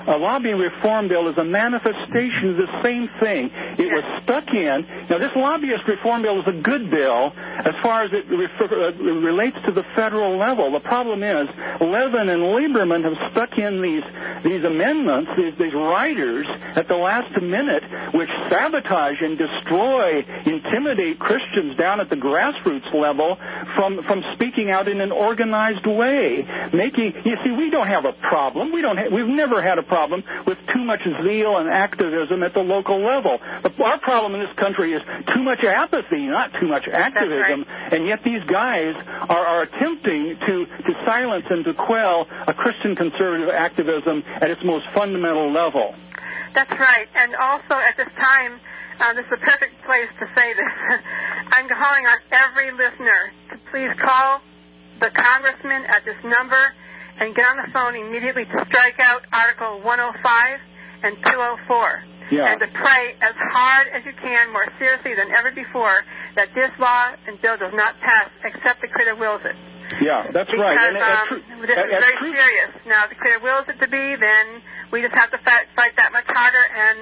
a lobbying reform bill is a manifestation of the same thing. It was stuck in. Now, this lobbyist reform bill is a good bill as far as it refer, uh, relates to the federal level. The problem is Levin and Lieberman have stuck in these these amendments, these, these riders at the last minute, which sabotage and destroy, intimidate Christians down at the grassroots level from from speaking out in an organized way. Making you see, we don't have a problem. We don't. Ha- we've never had a problem with too much zeal and activism at the local level. But our problem in this country is too much apathy, not too much activism. Right. And yet these guys are, are attempting to to silence and to quell a Christian conservative activism at its most fundamental level. That's right. And also at this time, uh, this is a perfect place to say this. I'm calling on every listener to please call the congressman at this number and get on the phone immediately to strike out Article one oh five and two oh four. Yeah. And to pray as hard as you can, more seriously than ever before, that this law and bill does not pass except the creator wills it. Yeah, that's because, right. And, um, tr- this is very true. serious. Now, if the creator wills it to be, then we just have to fight, fight that much harder, and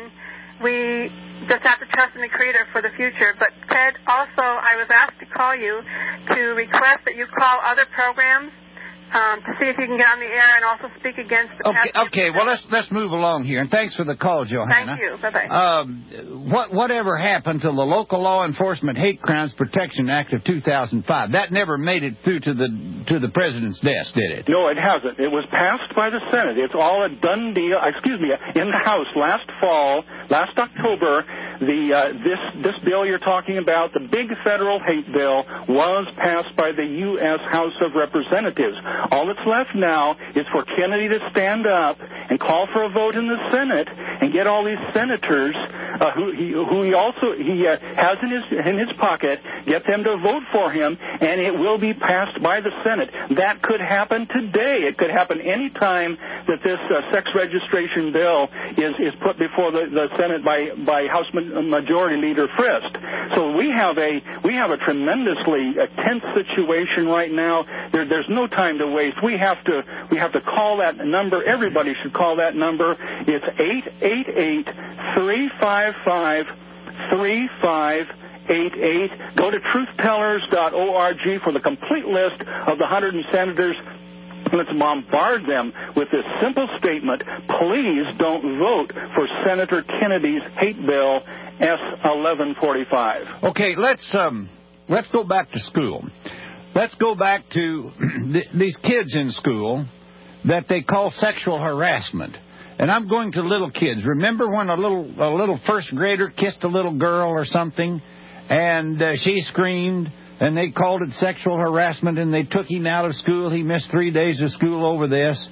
we just have to trust in the creator for the future. But, Ted, also, I was asked to call you to request that you call other programs Um, to see if you can get on the air and also speak against the Okay, okay. Well, let's let's move along here. And thanks for the call, Johanna. Thank you. Bye-bye. Um, what, whatever happened to the Local Law Enforcement Hate Crimes Protection Act of two thousand five? That never made it through to the to the president's desk, did it? No, it hasn't. It was passed by the Senate. It's all a done deal. Excuse me, in the House last fall, last October. The uh, this this bill you're talking about, the big federal hate bill, was passed by the U S House of Representatives. All that's left now is for Kennedy to stand up and call for a vote in the Senate and get all these senators uh, who he who he also he uh, has in his in his pocket, get them to vote for him, and it will be passed by the Senate. That could happen today. It could happen any time that this uh, sex registration bill is is put before the, the Senate by by House Majority Leader Frist. So we have a we have a tremendously uh, tense situation right now. There, there's no time to waste. We have to we have to call that number. Everybody should call that number. It's eight eight eight, three five five, three five eight eight. Go to truth tellers dot org for the complete list of the one hundred senators. Let's bombard them with this simple statement: please don't vote for Senator Kennedy's hate bill S eleven forty-five. Okay, let's um, let's go back to school. Let's go back to th- these kids in school that they call sexual harassment. And I'm going to little kids. Remember when a little a little first grader kissed a little girl or something, and uh, she screamed, and they called it sexual harassment, and they took him out of school. He missed three days of school over this.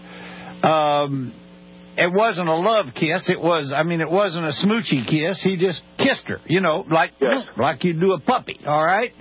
Um, it wasn't a love kiss. It was, I mean, it wasn't a smoochy kiss. He just kissed her, you know, like yes. like you do a puppy, all right?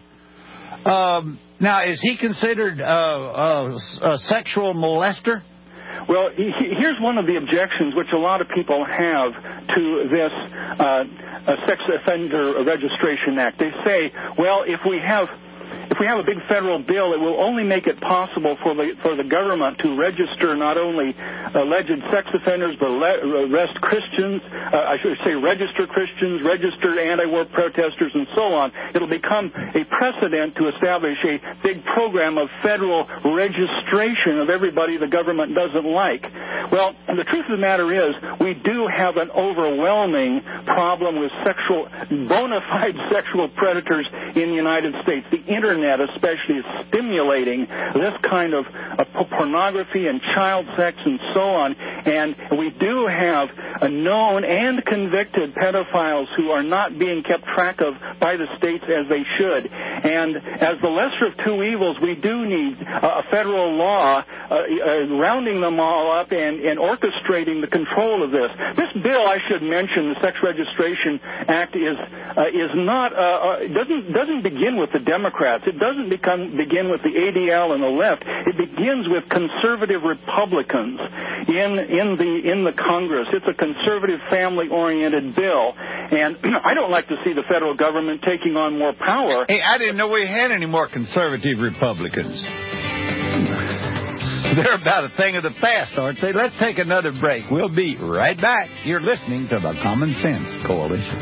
Um, now, is he considered uh, a, a sexual molester? Well, he, here's one of the objections which a lot of people have to this uh, Sex Offender Registration Act. They say, well, if we have... If we have a big federal bill, it will only make it possible for the for the government to register not only alleged sex offenders, but le- arrest Christians, uh, I should say register Christians, register anti-war protesters, and so on. It'll become a precedent to establish a big program of federal registration of everybody the government doesn't like. Well, the truth of the matter is, we do have an overwhelming problem with sexual, bona fide sexual predators in the United States. The Internet especially is stimulating this kind of uh, pornography and child sex and so on. And we do have a known and convicted pedophiles who are not being kept track of by the states as they should. And as the lesser of two evils, we do need uh, a federal law uh, uh, rounding them all up and, and orchestrating the control of this. This bill, I should mention, the Sex Registration Act, is uh, is not uh, uh, doesn't doesn't begin with the Democrats. It doesn't become, begin with the A D L and the left. It begins with conservative Republicans in in the in the Congress. It's a conservative, family-oriented bill, and I don't like to see the federal government taking on more power. Hey, I didn't know we had any more conservative Republicans. They're about a thing of the past, aren't they? Let's take another break. We'll be right back. You're listening to the Common Sense Coalition.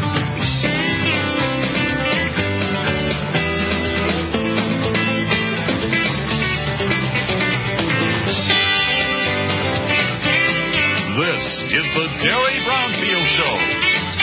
This is the Derry Brownfield Show.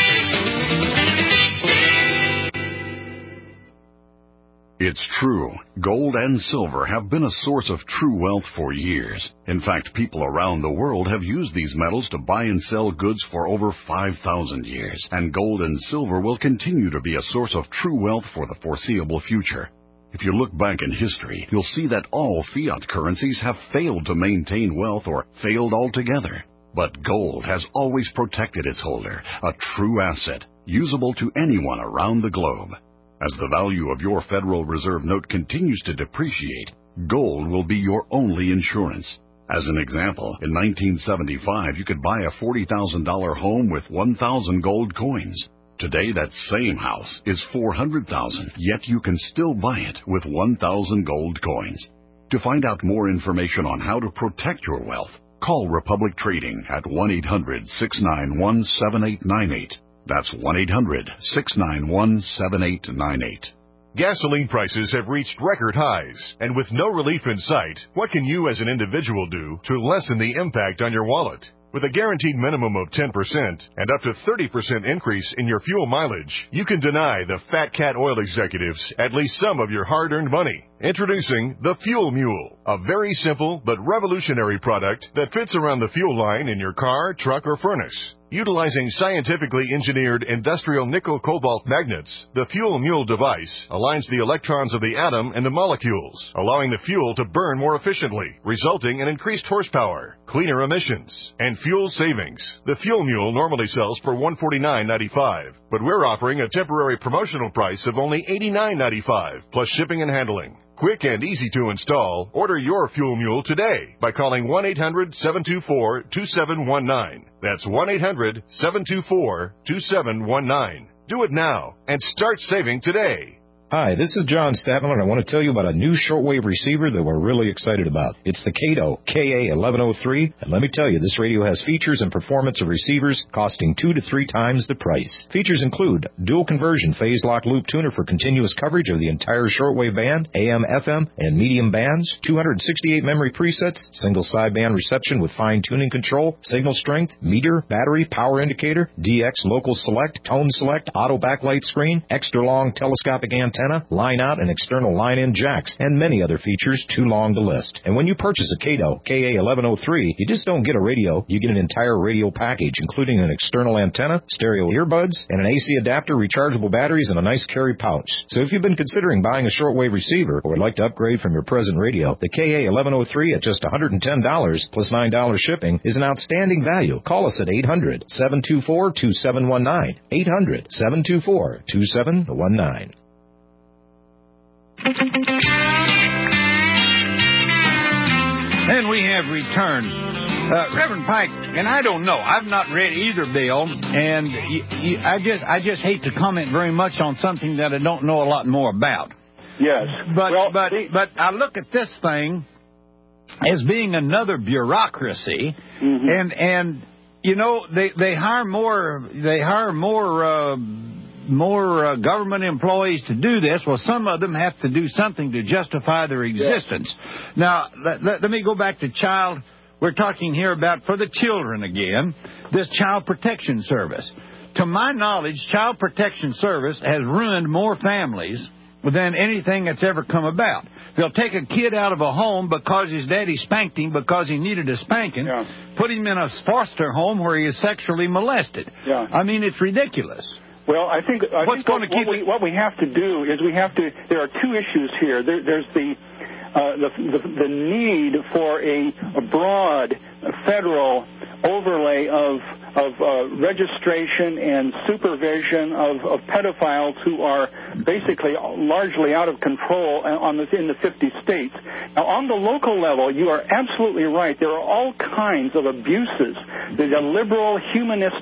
It's true. Gold and silver have been a source of true wealth for years. In fact, people around the world have used these metals to buy and sell goods for over five thousand years. And gold and silver will continue to be a source of true wealth for the foreseeable future. If you look back in history, you'll see that all fiat currencies have failed to maintain wealth or failed altogether. But gold has always protected its holder, a true asset, usable to anyone around the globe. As the value of your Federal Reserve note continues to depreciate, gold will be your only insurance. As an example, in nineteen seventy-five, you could buy a forty thousand dollars home with one thousand gold coins. Today, that same house is four hundred thousand dollars, yet you can still buy it with one thousand gold coins. To find out more information on how to protect your wealth, call Republic Trading at one eight hundred, six nine one, seven eight nine eight. That's one eight hundred, six nine one, seven eight nine eight. Gasoline prices have reached record highs, and with no relief in sight, what can you as an individual do to lessen the impact on your wallet? With a guaranteed minimum of ten percent and up to thirty percent increase in your fuel mileage, you can deny the Fat Cat Oil executives at least some of your hard-earned money. Introducing the Fuel Mule, a very simple but revolutionary product that fits around the fuel line in your car, truck, or furnace. Utilizing scientifically engineered industrial nickel-cobalt magnets, the Fuel Mule device aligns the electrons of the atom and the molecules, allowing the fuel to burn more efficiently, resulting in increased horsepower, cleaner emissions, and fuel savings. The Fuel Mule normally sells for one hundred forty-nine dollars and ninety-five cents, but we're offering a temporary promotional price of only eighty-nine dollars and ninety-five cents, plus shipping and handling. Quick and easy to install. Order your Fuel Mule today by calling one eight hundred, seven two four, two seven one nine. That's one eight hundred, seven two four, two seven one nine. Do it now and start saving today. Hi, this is John Statmiller, and I want to tell you about a new shortwave receiver that we're really excited about. It's the Kato K A eleven oh three, and let me tell you, this radio has features and performance of receivers costing two to three times the price. Features include dual conversion phase lock loop tuner for continuous coverage of the entire shortwave band, A M, F M, and medium bands, two hundred sixty-eight memory presets, single sideband reception with fine tuning control, signal strength, meter, battery, power indicator, D X local select, tone select, auto backlight screen, extra long telescopic antenna, line out and external line-in jacks, and many other features too long to list. And when you purchase a Kato K A eleven oh three, you just don't get a radio, you get an entire radio package, including an external antenna, stereo earbuds, and an A C adapter, rechargeable batteries, and a nice carry pouch. So if you've been considering buying a shortwave receiver or would like to upgrade from your present radio, the K A eleven oh three at just one hundred ten dollars plus nine dollars shipping is an outstanding value. Call us at eight hundred, seven two four, two seven one nine. eight hundred, seven two four, two seven one nine. And we have returned. Uh, Reverend Pike, and I don't know, I've not read either bill, and y- y- I just I just hate to comment very much on something that I don't know a lot more about. Yes. But well, but the- but I look at this thing as being another bureaucracy, mm-hmm. and and you know they they hire more they hire more uh, more uh, government employees to do this. Well, some of them have to do something to justify their existence. Yes. Now let, let, let me go back to child. We're talking here about for the children again. This Child Protection Service. To my knowledge, Child Protection Service has ruined more families than anything that's ever come about. They'll take a kid out of a home because his daddy spanked him because he needed a spanking, yeah. put him in a foster home where he is sexually molested. Yeah. I mean, it's ridiculous. Well, I think, I What's think going what, to keep what, we, what we have to do is we have to, there are two issues here. There, there's the, uh, the, the the need for a, a broad federal overlay of of uh, registration and supervision of, of pedophiles who are basically largely out of control on the, in the fifty states. Now, on the local level, you are absolutely right. There are all kinds of abuses. There's a liberal, humanistic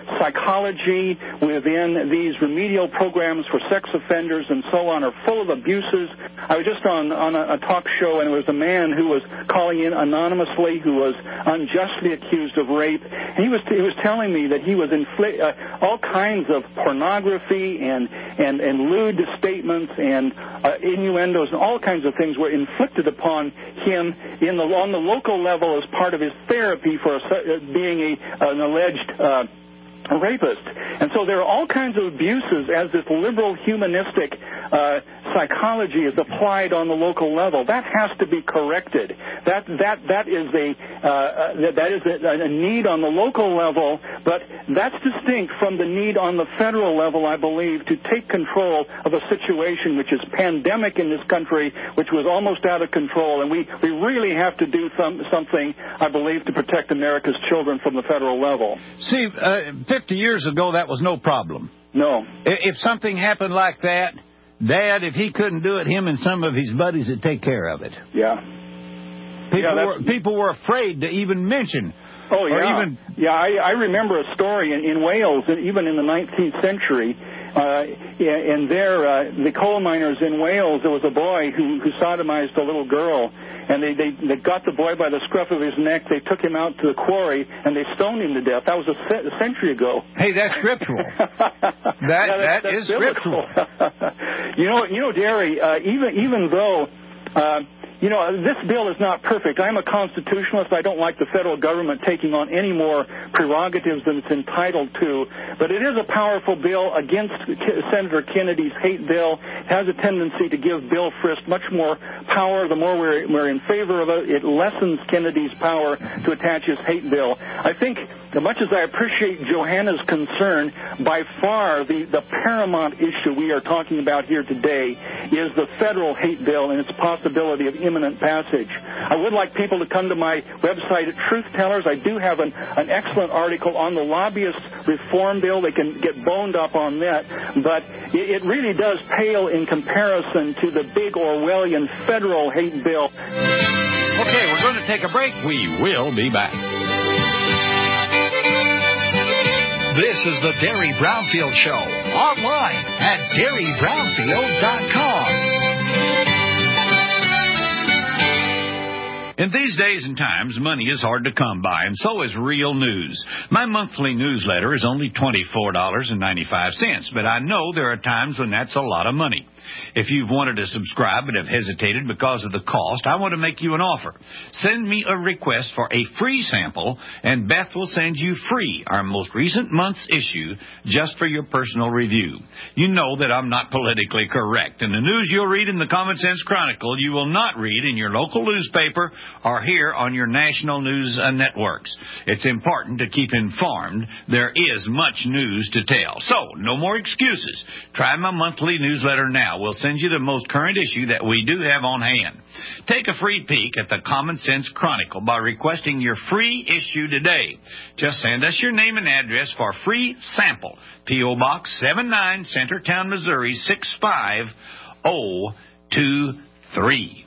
psychology within these remedial programs for sex offenders and so on are full of abuses. I was just on, on a, a talk show, and it was a man who was calling in anonymously who was unjustly accused of rape. And he was he was telling me that he was inflict uh, all kinds of pornography and and and lewd statements and uh, innuendos and all kinds of things were inflicted upon him in the on the local level as part of his therapy for a, being a an alleged uh, a rapist. And so there are all kinds of abuses as this liberal humanistic uh, psychology is applied on the local level. That has to be corrected. That that that is a uh, that is a, a need on the local level, but that's distinct from the need on the federal level, I believe, to take control of a situation which is pandemic in this country, which was almost out of control, and we we really have to do some, something, I believe, to protect America's children from the federal level. See, uh, fifty years ago, that was no problem. No. If something happened like that, Dad, if he couldn't do it, him and some of his buddies would take care of it. Yeah. People, yeah, were, people were afraid to even mention. Oh, yeah. Or even, yeah, I, I remember a story in, in Wales, even in the nineteenth century. Uh, and there, uh, the coal miners in Wales, there was a boy who, who sodomized a little girl. And they, they, they got the boy by the scruff of his neck. They took him out to the quarry, and they stoned him to death. That was a, ce- a century ago. Hey, that's scriptural. that yeah, that that's is scriptural. you know, you know, Derry. Uh, even even though. Uh, You know, this bill is not perfect. I'm a constitutionalist. I don't like the federal government taking on any more prerogatives than it's entitled to. But it is a powerful bill against Senator Kennedy's hate bill. It has a tendency to give Bill Frist much more power. The more we're, we're in favor of it, it lessens Kennedy's power to attach his hate bill. I think, as much as I appreciate Johanna's concern, by far the, the paramount issue we are talking about here today is the federal hate bill and its possibility of imminent passage. I would like people to come to my website at Truth Tellers. I do have an, an excellent article on the lobbyist reform bill. They can get boned up on that. But it, it really does pale in comparison to the big Orwellian federal hate bill. Okay, we're going to take a break. We will be back. This is the Derry Brownfield Show, online at Derry Brownfield dot com. In these days and times, money is hard to come by, and so is real news. My monthly newsletter is only twenty-four dollars and ninety-five cents, but I know there are times when that's a lot of money. If you've wanted to subscribe but have hesitated because of the cost, I want to make you an offer. Send me a request for a free sample, and Beth will send you free our most recent month's issue just for your personal review. You know that I'm not politically correct, and the news you'll read in the Common Sense Chronicle you will not read in your local newspaper or here on your national news networks. It's important to keep informed. There is much news to tell. So, no more excuses. Try my monthly newsletter now. We'll send you the most current issue that we do have on hand. Take a free peek at the Common Sense Chronicle by requesting your free issue today. Just send us your name and address for a free sample. P O. Box seventy-nine, Centertown, Missouri, six five zero two three.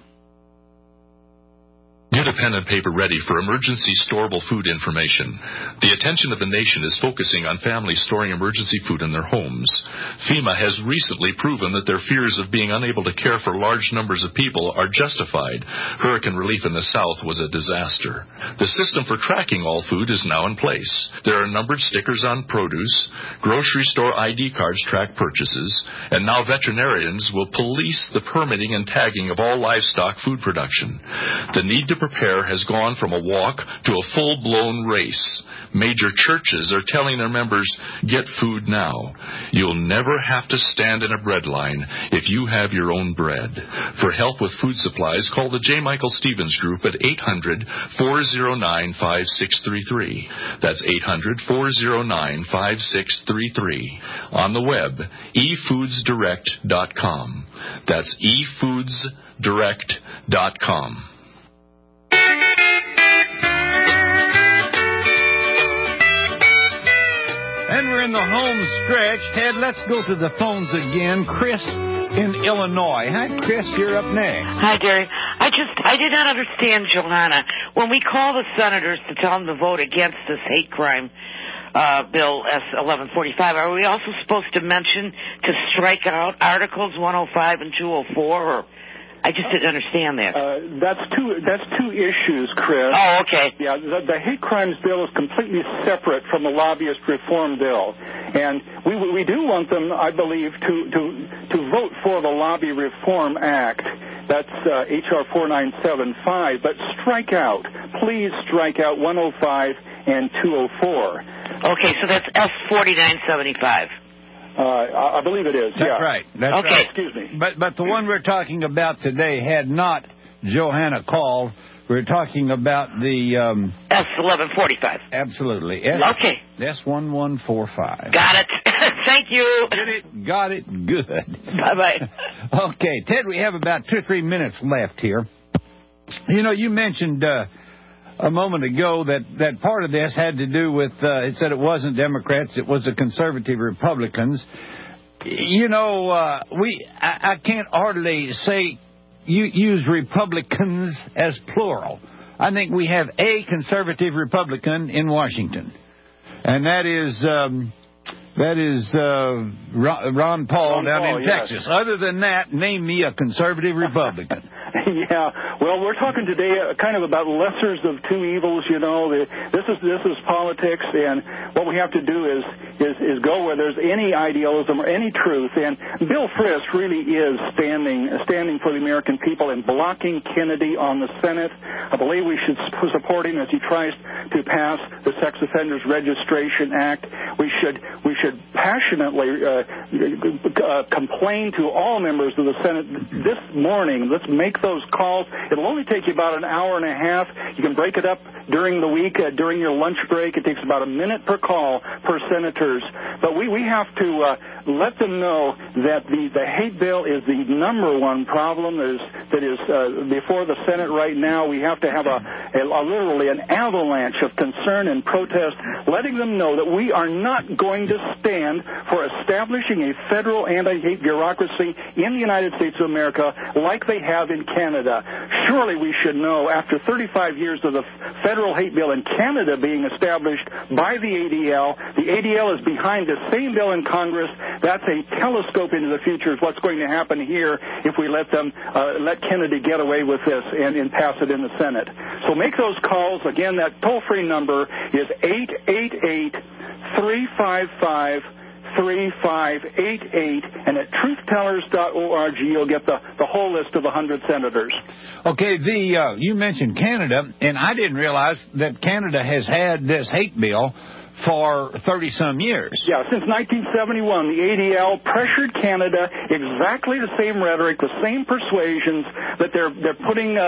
Get a pen and paper ready for emergency storable food information. The attention of the nation is focusing on families storing emergency food in their homes. FEMA has recently proven that their fears of being unable to care for large numbers of people are justified. Hurricane relief in the South was a disaster. The system for tracking all food is now in place. There are numbered stickers on produce. Grocery store I D cards track purchases. And now veterinarians will police the permitting and tagging of all livestock food production. The need to prepare has gone from a walk to a full-blown race. Major churches are telling their members, get food now. You'll never have to stand in a bread line if you have your own bread. For help with food supplies, call the J. Michael Stevens Group at eight hundred, four oh nine, five six three three. That's eight hundred, four oh nine, five six three three. On the web, e foods direct dot com. That's e foods direct dot com. And we're in the home stretch. Ted, let's go to the phones again. Chris in Illinois. Hi, Chris, you're up next. Hi, Derry. I just, I did not understand, Johanna. When we call the senators to tell them to vote against this hate crime, uh, Bill S eleven forty-five, are we also supposed to mention to strike out Articles one oh five and two oh four, or I just didn't understand that. Uh, that's two. That's two issues, Chris. Oh, okay. Yeah, the, the hate crimes bill is completely separate from the lobbyist reform bill, and we we do want them, I believe, to to to vote for the Lobby Reform Act. That's uh, H R forty-nine seventy-five. But strike out, please strike out one oh five and two oh four. Okay, so that's S forty-nine seventy-five. Uh, I believe it is. That's yeah. right. That's okay. right. Excuse me. But but the one we're talking about today had not Johanna called. We're talking about the um, S eleven forty-five. Absolutely. S- okay. S one one four five. Got it. Thank you. Get it? Got it. Good. Bye bye. Okay, Ted. We have about two or three minutes left here. You know, you mentioned uh, a moment ago that, that part of this had to do with, uh, it said it wasn't Democrats, it was the conservative Republicans. You know, uh, we I, I can't hardly say you use Republicans as plural. I think we have a conservative Republican in Washington, and that is um, that is uh, Ron Paul Ron down Paul, in yes. Texas. Other than that, name me a conservative Republican. Yeah, well, we're talking today uh, kind of about lessers of two evils. You know, the, this is this is politics, and what we have to do is is is go where there's any idealism or any truth. And Bill Frist really is standing standing for the American people and blocking Kennedy on the Senate. I believe we should support him as he tries to pass the Sex Offenders Registration Act. We should we should passionately uh, uh, complain to all members of the Senate this morning. Let's make those calls. It'll only take you about an hour and a half. You can break it up during the week, uh, during your lunch break. It takes about a minute per call per senators. But we, we have to uh, let them know that the, the hate bill is the number one problem that is, that is uh, before the Senate right now. We have to have a, a, a literally an avalanche of concern and protest, letting them know that we are not going to stand for establishing a federal anti-hate bureaucracy in the United States of America like they have in Canada. Surely we should know, after thirty-five years of the federal hate bill in Canada being established by the A D L, the A D L is behind the same bill in Congress. That's a telescope into the future of what's going to happen here if we let them, uh, let Kennedy get away with this and, and pass it in the Senate. So make those calls. Again, that toll-free number is eight eight eight, three five five, three five eight eight, and at truth tellers dot org you'll get the, the whole list of one hundred senators. Okay, the uh, you mentioned Canada, and I didn't realize that Canada has had this hate bill for thirty-some years. Yeah, since nineteen seventy-one, the A D L pressured Canada, exactly the same rhetoric, the same persuasions that they're they're putting uh,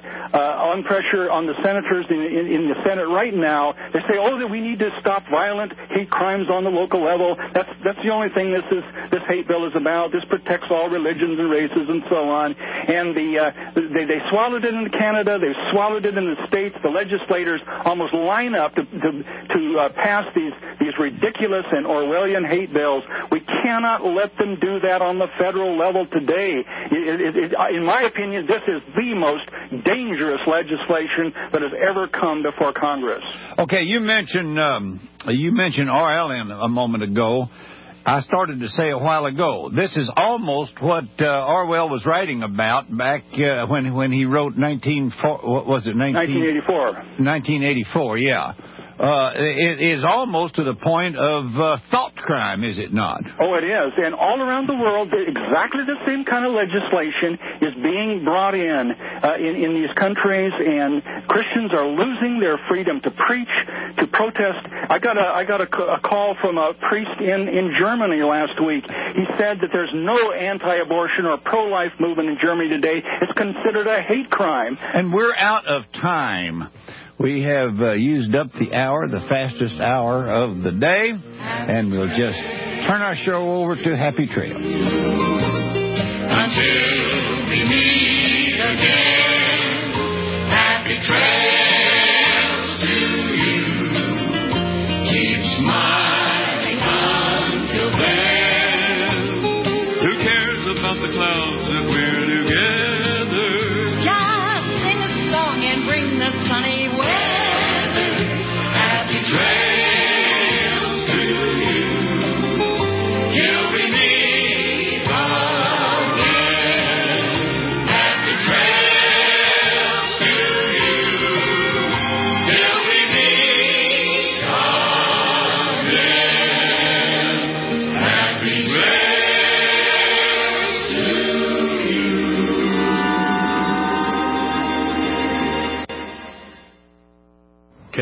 uh, on pressure on the senators in, in, in the Senate right now. They say, oh, that we need to stop violent hate crimes on the local level. That's that's the only thing this is this hate bill is about. This protects all religions and races and so on. And the uh, they they swallowed it in Canada. They've swallowed it in the states. The legislators almost line up to to, to uh, pass these these ridiculous and Orwellian hate bills. We cannot let them do that on the federal level today. It, it, it, in my opinion, this is the most dangerous legislation that has ever come before Congress. Okay, you mentioned um, you mentioned R L N a moment ago. I started to say a while ago, this is almost what uh, Orwell was writing about back uh, when when he wrote nineteen what was it nineteen eighty-four nineteen eighty-four, yeah. Uh, it is almost to the point of uh, thought crime, is it not? Oh, it is. And all around the world, exactly the same kind of legislation is being brought in uh, in, in these countries, and Christians are losing their freedom to preach, to protest. I got a I got a, a call from a priest in, in Germany last week. He said that there's no anti-abortion or pro-life movement in Germany today. It's considered a hate crime. And we're out of time. We have uh, used up the hour, the fastest hour of the day, and we'll just turn our show over to Happy Trails. Until we meet again, happy trails to you. Keep smiling until then. Who cares about the clouds that we're together? Just sing a song and bring the sunny weather. Happy trails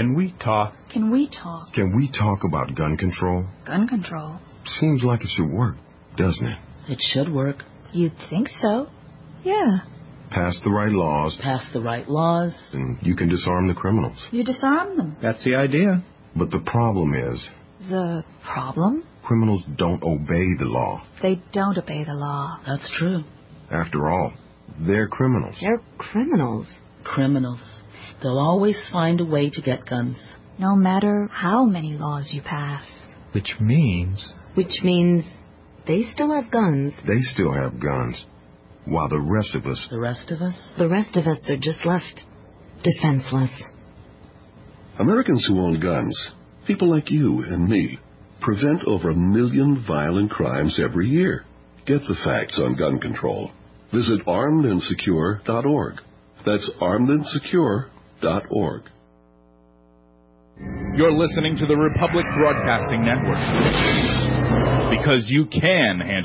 Can we talk? Can we talk? Can we talk about gun control? Gun control? Seems like it should work, doesn't it? It should work. You'd think so. Yeah. Pass the right laws. Pass the right laws. And you can disarm the criminals. You disarm them. That's the idea. But the problem is... The problem? Criminals don't obey the law. They don't obey the law. That's true. After all, they're criminals. They're criminals. Criminals. They'll always find a way to get guns. No matter how many laws you pass. Which means... Which means they still have guns. They still have guns. While the rest of us... The rest of us? The rest of us are just left defenseless. Americans who own guns, people like you and me, prevent over a million violent crimes every year. Get the facts on gun control. Visit armed and secure dot org. That's armed and secure dot org. You're listening to the Republic Broadcasting Network. Because you can handle